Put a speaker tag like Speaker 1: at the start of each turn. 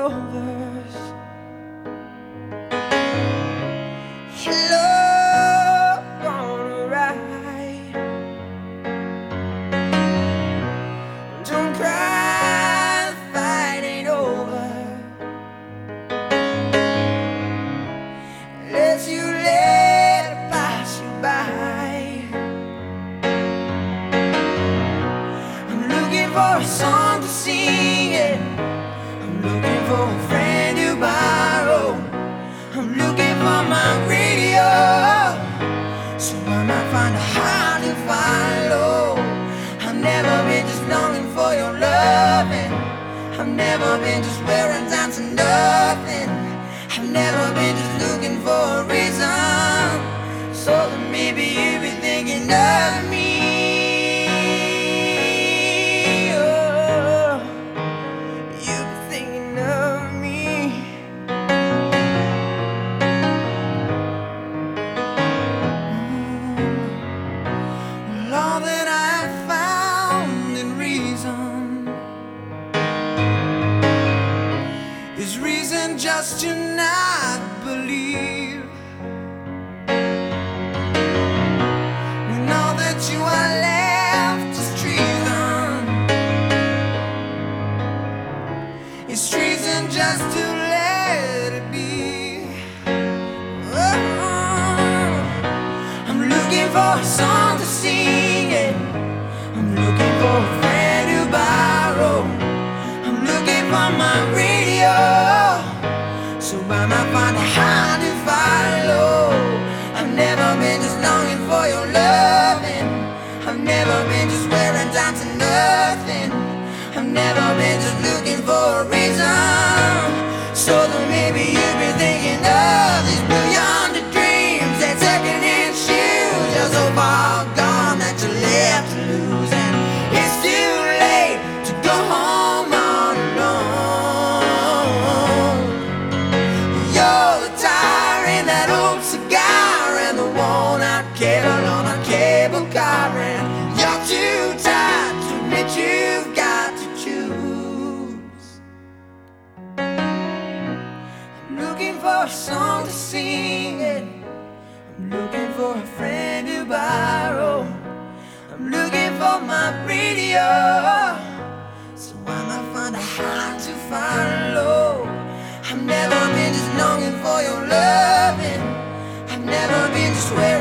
Speaker 1: Rovers. Hello, on a ride. Don't cry, the fight ain't over. Let it pass you by. I'm looking for a song to sing it. I'm looking for a friend to borrow. I'm looking for my radio, so I might find a heart to follow. I've never been just longing for your loving. I've never been just wearing down to nothing. I've never been just looking for a reason, so that maybe you'll be thinking of me. Oh, you'll be thinking of me. Well, all that I found in reason is reason just to not believe. When all that you are left is treason, it's treason just to let it be. Oh, I'm looking for a song to sing it. I'm looking for a friend to borrow. I'm looking for my radio, so I might find a heart to follow. I've never been just longing for your loving. I've never been just wearing down to nothing. I've never been just looking for a reason, so that maybe you'll be thinking of these blue yonder dreams that second-hand shoes are so far gone that you're left to lose. And it's too late to go home all alone. You're the tire in that old cigar and the worn-out cable on a cable car, and you're too tired to admit you've got to choose. I'm looking for a song to sing it. I'm looking for a friend to borrow. I'm looking for my radio, so I might find a heart to follow. I've never been just longing for your loving. I've never been just where